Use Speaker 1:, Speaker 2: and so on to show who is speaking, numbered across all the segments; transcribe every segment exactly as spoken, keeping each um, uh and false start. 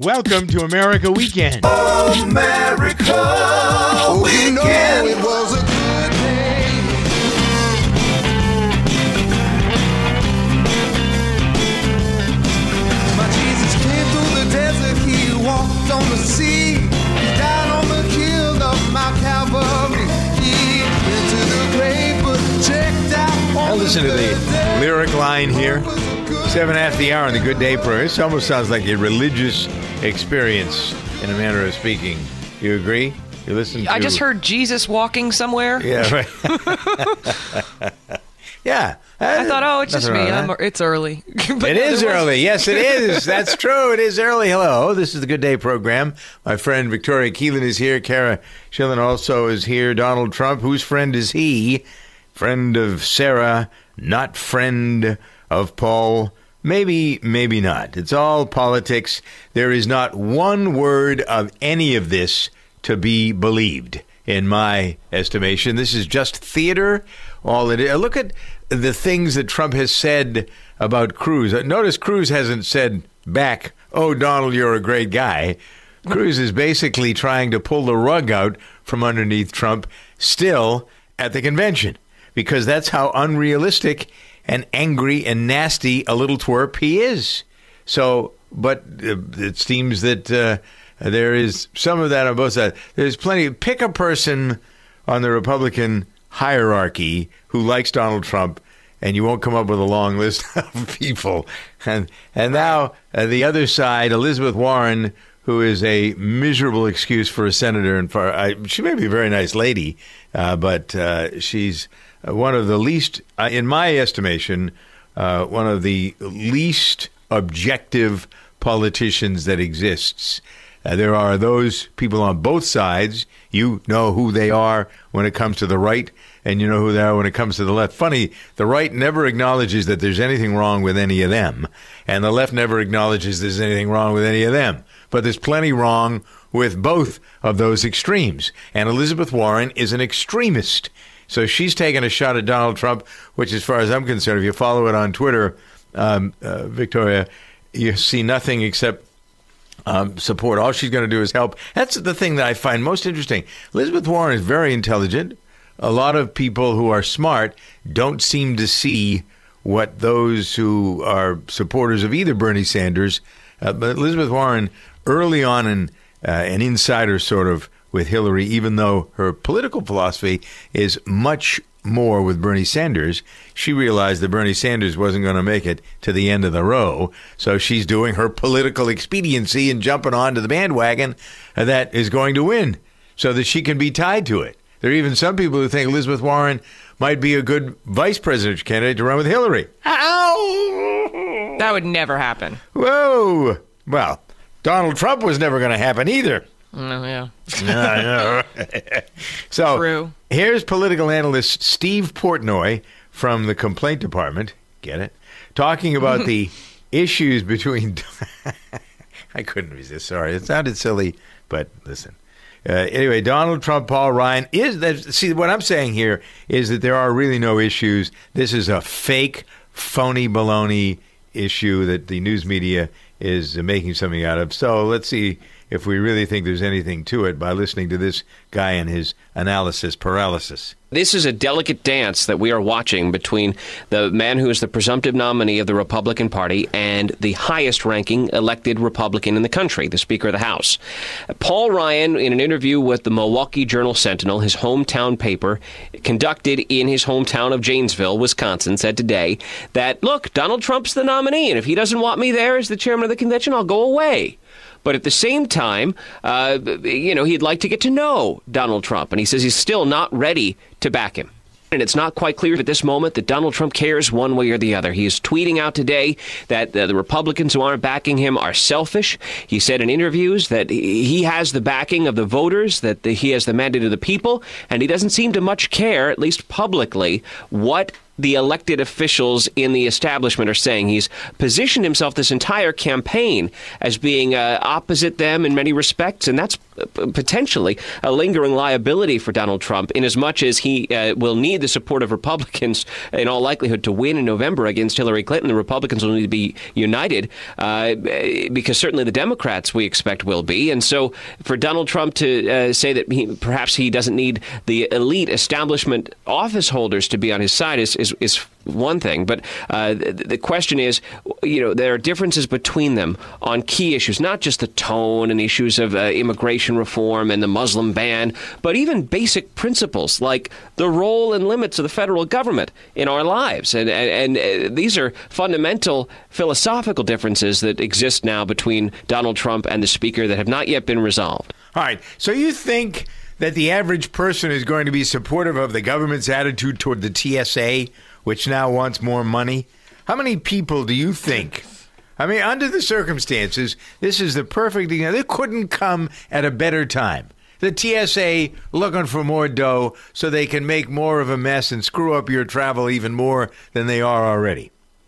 Speaker 1: Welcome to America Weekend.
Speaker 2: America Weekend.
Speaker 3: You know it was a good day. My Jesus came through the desert. He walked on the sea. He died on the hill of Mount Calvary. He went to the grave, but checked out.
Speaker 1: Now listen to the lyric line here. Seven after the hour on the Good Day Program. This almost sounds like a religious experience in a manner of speaking. You agree? You listen to...
Speaker 4: I just heard Jesus walking somewhere.
Speaker 1: Yeah, right. Yeah.
Speaker 4: I thought, oh, it's just me. I'm, it's early.
Speaker 1: It is early. Yes, it is. That's true. It is early. Hello. This is the Good Day Program. My friend Victoria Keelan is here. Kara Schillen also is here. Donald Trump. Whose friend is he? Friend of Sarah, not friend of Paul. Maybe, maybe not. It's all politics. There is not one word of any of this to be believed, in my estimation. This is just theater. All it is. Look at the things that Trump has said about Cruz. Notice Cruz hasn't said back, oh, Donald, you're a great guy. Cruz is basically trying to pull the rug out from underneath Trump still at the convention, because that's how unrealistic and angry and nasty a little twerp he is. So, but uh, it seems that uh, there is some of that on both sides. There's plenty. Pick a person on the Republican hierarchy who likes Donald Trump, and you won't come up with a long list of people. And and now uh, the other side, Elizabeth Warren, who is a miserable excuse for a senator, and for uh, she may be a very nice lady, uh, but uh, she's one of the least, uh, in my estimation, uh, one of the least objective politicians that exists. Uh, there are those people on both sides. You know who they are when it comes to the right, and you know who they are when it comes to the left. Funny, the right never acknowledges that there's anything wrong with any of them, and the left never acknowledges there's anything wrong with any of them. But there's plenty wrong with both of those extremes, and Elizabeth Warren is an extremist. So she's taking a shot at Donald Trump, which, as far as I'm concerned, if you follow it on Twitter, um, uh, Victoria, you see nothing except um, support. All she's going to do is help. That's the thing that I find most interesting. Elizabeth Warren is very intelligent. A lot of people who are smart don't seem to see what those who are supporters of either Bernie Sanders, uh, but Elizabeth Warren, early on in uh, an insider sort of with Hillary, even though her political philosophy is much more with Bernie Sanders, she realized that Bernie Sanders wasn't going to make it to the end of the row. So she's doing her political expediency and jumping onto the bandwagon that is going to win so that she can be tied to it. There are even some people who think Elizabeth Warren might be a good vice presidential candidate to run with Hillary. Ow!
Speaker 4: That would never happen.
Speaker 1: Whoa! Well, Donald Trump was never going to happen either.
Speaker 4: Oh, yeah.
Speaker 1: no, no. So
Speaker 4: True.
Speaker 1: Here's political analyst Steve Portnoy from the Complaint Department, get it, talking about the issues between... I couldn't resist, sorry. It sounded silly, but listen. Uh, anyway, Donald Trump, Paul Ryan, is that, see, what I'm saying here is that there are really no issues. This is a fake, phony baloney issue that the news media is making something out of. So let's see if we really think there's anything to it by listening to this guy and his analysis paralysis.
Speaker 5: This is a delicate dance that we are watching between the man who is the presumptive nominee of the Republican Party and the highest-ranking elected Republican in the country, the Speaker of the House. Paul Ryan, in an interview with the Milwaukee Journal-Sentinel, his hometown paper, conducted in his hometown of Janesville, Wisconsin, said today that, look, Donald Trump's the nominee, and if he doesn't want me there as the chairman of the convention, I'll go away. But at the same time, uh, you know, he'd like to get to know Donald Trump. And he says he's still not ready to back him. And it's not quite clear at this moment that Donald Trump cares one way or the other. He is tweeting out today that uh, the Republicans who aren't backing him are selfish. He said in interviews that he has the backing of the voters, that the, he has the mandate of the people, and he doesn't seem to much care, at least publicly, what the elected officials in the establishment are saying. He's positioned himself this entire campaign as being uh, opposite them in many respects, and that's potentially a lingering liability for Donald Trump, in as much as he uh, will need the support of Republicans in all likelihood to win in November against Hillary Clinton. The Republicans will need to be united uh, because certainly the Democrats, we expect, will be. And so for Donald Trump to uh, say that he, perhaps he doesn't need the elite establishment office holders to be on his side is, is, is one thing. But uh, the, the question is, you know, there are differences between them on key issues, not just the tone and issues of uh, immigration reform and the Muslim ban, but even basic principles like the role and limits of the federal government in our lives. And, and, and uh, these are fundamental philosophical differences that exist now between Donald Trump and the Speaker that have not yet been resolved.
Speaker 1: All right. So you think that the average person is going to be supportive of the government's attitude toward the T S A, which now wants more money? How many people do you think? I mean, under the circumstances, this is the perfect, you know, they couldn't come at a better time. The T S A looking for more dough so they can make more of a mess and screw up your travel even more than they are already.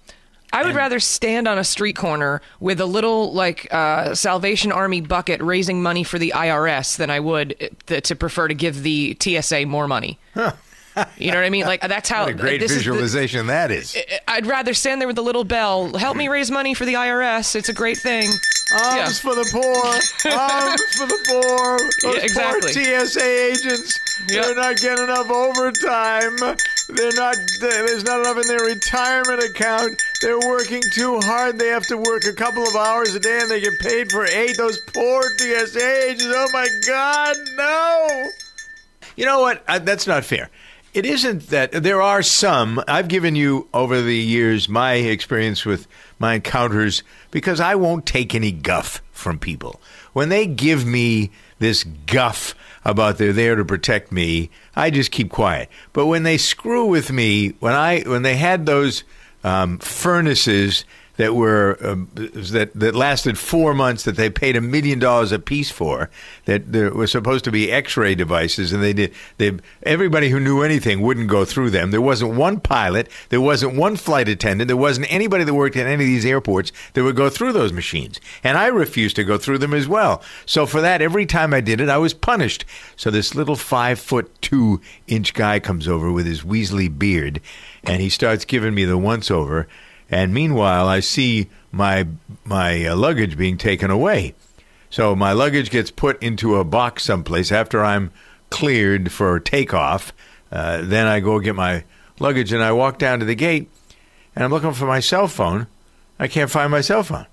Speaker 4: I would rather stand on a street corner with a little, like, uh, Salvation Army bucket raising money for the I R S than I would th- to prefer to give the T S A more money. Huh. You know what I mean? Like, that's how...
Speaker 1: What a great
Speaker 4: this
Speaker 1: visualization
Speaker 4: is the,
Speaker 1: that is.
Speaker 4: I'd rather stand there with the little bell. Help me raise money for the I R S. It's a great thing.
Speaker 1: Arms
Speaker 4: yeah.
Speaker 1: for the poor. Arms for the poor. Those
Speaker 4: yeah, exactly.
Speaker 1: poor T S A agents. Yep. They're not getting enough overtime. They're not. There's not enough in their retirement account. They're working too hard. They have to work a couple of hours a day, and they get paid for eight. Those poor T S A agents. Oh my God, no! You know what? I, that's not fair. It isn't that there are some. I've given you over the years my experience with my encounters because I won't take any guff from people. When they give me this guff about they're there to protect me, I just keep quiet. But when they screw with me, when I when they had those um, furnaces that were uh, that that lasted four months that they paid a million dollars a piece for, that there were supposed to be X-ray devices, and they did. They everybody who knew anything wouldn't go through them. There wasn't one pilot, there wasn't one flight attendant, there wasn't anybody that worked at any of these airports that would go through those machines, and I refused to go through them as well. So for that, every time I did it, I was punished. So this little five foot two inch guy comes over with his Weasley beard, and he starts giving me the once over. And meanwhile, I see my my uh, luggage being taken away. So my luggage gets put into a box someplace after I'm cleared for takeoff. Uh, then I go get my luggage, and I walk down to the gate, and I'm looking for my cell phone. I can't find my cell phone.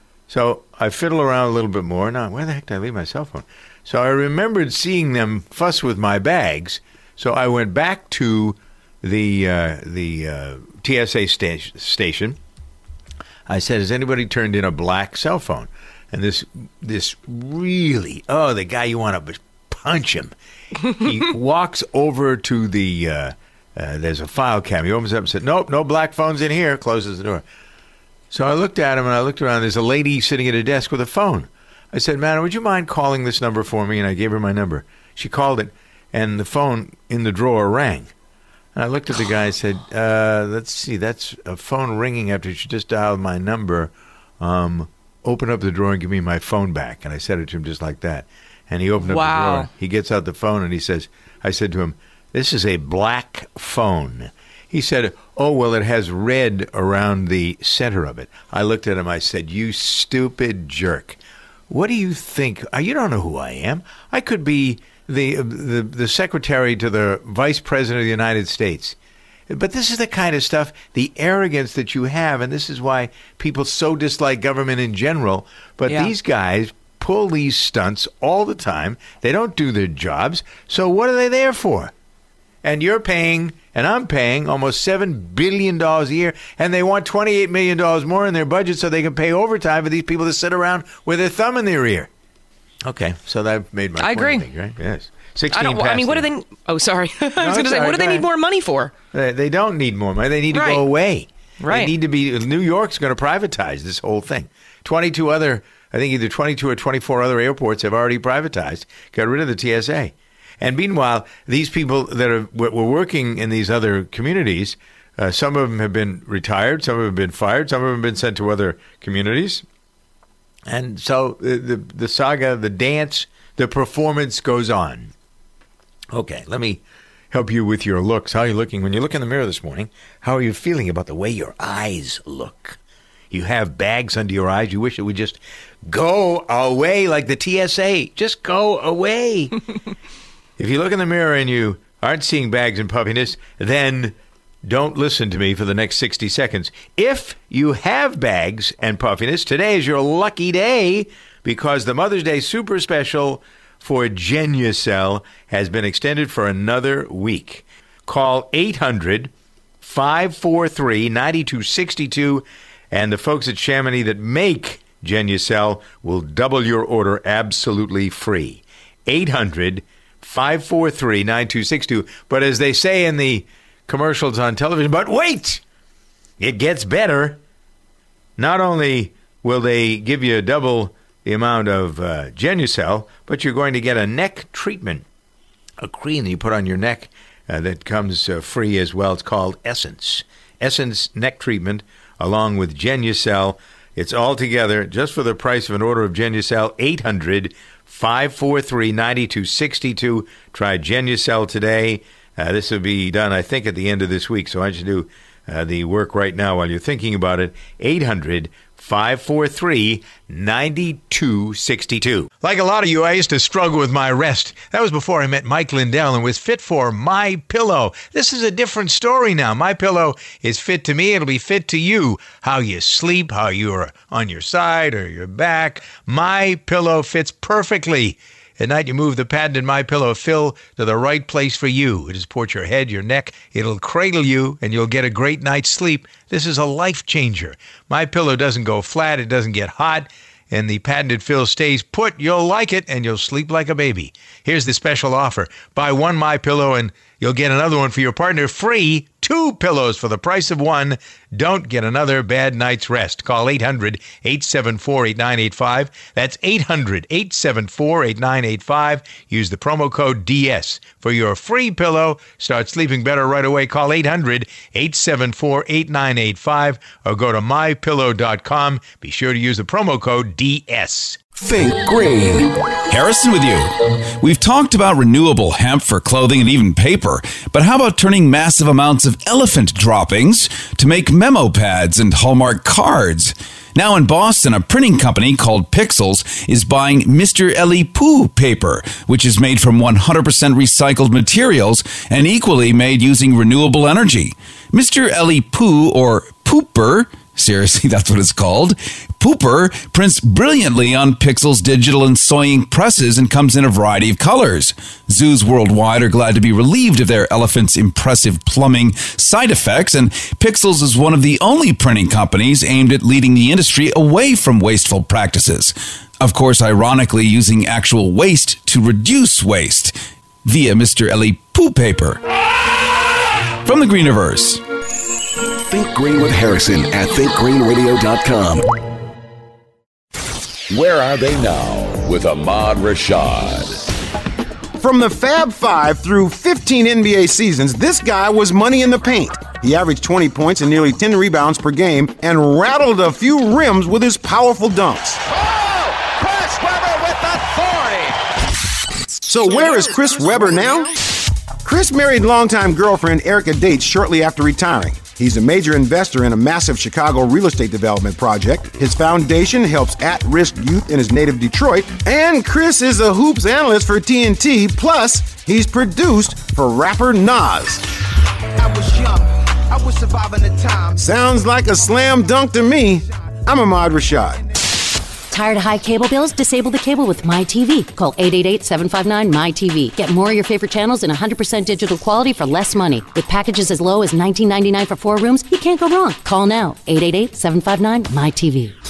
Speaker 1: So I fiddle around a little bit more. Now, where the heck did I leave my cell phone? So I remembered seeing them fuss with my bags. So I went back to the uh, the uh, T S A sta- station. I said, has anybody turned in a black cell phone? And this this really, oh, the guy you want to punch him. He walks over to the, uh, uh, there's a file cabinet. He opens it up and said, nope, no black phones in here. Closes the door. So I looked at him, and I looked around. There's a lady sitting at a desk with a phone. I said, madam, would you mind calling this number for me? And I gave her my number. She called it, and the phone in the drawer rang. And I looked at the guy and said, uh, let's see, that's a phone ringing after she just dialed my number. Um, open up the drawer and give me my phone back. And I said it to him just like that. And he opened up
Speaker 4: wow.
Speaker 1: the drawer. He gets out the phone, and he says, I said to him, this is a black phone. He said, oh, well, it has red around the center of it. I looked at him. I said, you stupid jerk. What do you think? You don't know who I am. I could be the the the secretary to the vice president of the United States. But this is the kind of stuff, the arrogance that you have, and this is why people so dislike government in general. But
Speaker 4: yeah.
Speaker 1: these guys pull these stunts all the time. They don't do their jobs. So what are they there for? And you're paying, and I'm paying, almost seven billion dollars a year, and they want twenty-eight million dollars more in their budget so they can pay overtime for these people to sit around with their thumb in their ear. Okay, so that made my
Speaker 4: I
Speaker 1: point,
Speaker 4: agree.
Speaker 1: I think, right? Yes. sixteen
Speaker 4: I don't. I mean, what do they? Oh, sorry. I was
Speaker 1: No,
Speaker 4: going to say,
Speaker 1: sorry,
Speaker 4: what do they
Speaker 1: go
Speaker 4: need
Speaker 1: ahead.
Speaker 4: more money for?
Speaker 1: They, they don't need more money. They need to
Speaker 4: Right.
Speaker 1: go away.
Speaker 4: Right.
Speaker 1: They need to be. New York's going to privatize this whole thing. twenty-two other, I think either twenty-two or twenty-four other airports have already privatized, got rid of the T S A. And meanwhile, these people that are were working in these other communities, uh, some of them have been retired, some of them have been fired, some of them have been sent to other communities. And so the, the, the saga, the dance, the performance goes on. Okay, let me help you with your looks. How are you looking? When you look in the mirror this morning, how are you feeling about the way your eyes look? You have bags under your eyes. You wish it would just go away like the T S A. Just go away. If you look in the mirror and you aren't seeing bags and puffiness, then don't listen to me for the next sixty seconds. If you have bags and puffiness, today is your lucky day because the Mother's Day Super Special for Genucel has been extended for another week. Call eight hundred, five four three, nine two six two, and the folks at Chamonix that make Genucel will double your order absolutely free. eight hundred, five four three, nine two six two. But as they say in the commercials on television, but wait! It gets better. Not only will they give you double the amount of uh, Genucel, but you're going to get a neck treatment, a cream that you put on your neck uh, that comes uh, free as well. It's called Essence. Essence neck treatment along with Genucel. It's all together just for the price of an order of Genucel. Eight hundred, five four three, nine two six two. Try Genucel today. Uh, this will be done, I think, at the end of this week. So I want you to do uh, the work right now while you're thinking about it. eight hundred, five four three, nine two six two. Like a lot of you, I used to struggle with my rest. That was before I met Mike Lindell and was fit for MyPillow. This is a different story now. MyPillow is fit to me. It'll be fit to you. How you sleep, how you're on your side or your back. MyPillow fits perfectly. At night, you move the patented MyPillow fill to the right place for you. It supports your head, your neck. It'll cradle you, and you'll get a great night's sleep. This is a life changer. MyPillow doesn't go flat. It doesn't get hot. And the patented fill stays put. You'll like it, and you'll sleep like a baby. Here's the special offer. Buy one MyPillow, and you'll get another one for your partner free. Two pillows for the price of one. Don't get another bad night's rest. Call eight hundred, eight seven four, eight nine eight five. That's eight hundred, eight seven four, eight nine eight five. Use the promo code D S for your free pillow. Start sleeping better right away. Call eight hundred, eight seven four, eight nine eight five or go to my pillow dot com. Be sure to use the promo code D S.
Speaker 2: Think green.
Speaker 6: Harrison with you. We've talked about renewable hemp for clothing and even paper, but how about turning massive amounts of elephant droppings to make memo pads and Hallmark cards? Now in Boston, a printing company called Pixels is buying Mister Ellie Pooh paper, which is made from one hundred percent recycled materials and equally made using renewable energy. Mister Ellie Pooh, or Pooper, seriously, that's what it's called. Pooper prints brilliantly on Pixel's digital and soy presses and comes in a variety of colors. Zoos worldwide are glad to be relieved of their elephant's impressive plumbing side effects, and Pixels is one of the only printing companies aimed at leading the industry away from wasteful practices. Of course, ironically, using actual waste to reduce waste via Mister Ellie Pooh paper. From the Greeniverse.
Speaker 2: Think Green with Harrison at think green radio dot com. Where are they now with Ahmad Rashad?
Speaker 7: From the Fab Five through fifteen N B A seasons, this guy was money in the paint. He averaged twenty points and nearly ten rebounds per game and rattled a few rims with his powerful dunks.
Speaker 8: Oh! Chris Webber with authority!
Speaker 7: So where is Chris Webber now? Chris married longtime girlfriend Erica Dates shortly after retiring. He's a major investor in a massive Chicago real estate development project. His foundation helps at-risk youth in his native Detroit. And Chris is a hoops analyst for T N T. Plus, he's produced for rapper Nas.
Speaker 3: I was young. I was surviving the time.
Speaker 7: Sounds like a slam dunk to me. I'm Ahmad Rashad.
Speaker 9: Tired of high cable bills? Disable the cable with MyTV. Call eight eight eight, seven five nine, M Y T V. Get more of your favorite channels in one hundred percent digital quality for less money. With packages as low as nineteen ninety-nine for four rooms, you can't go wrong. Call now, eight eight eight, seven five nine, M Y T V.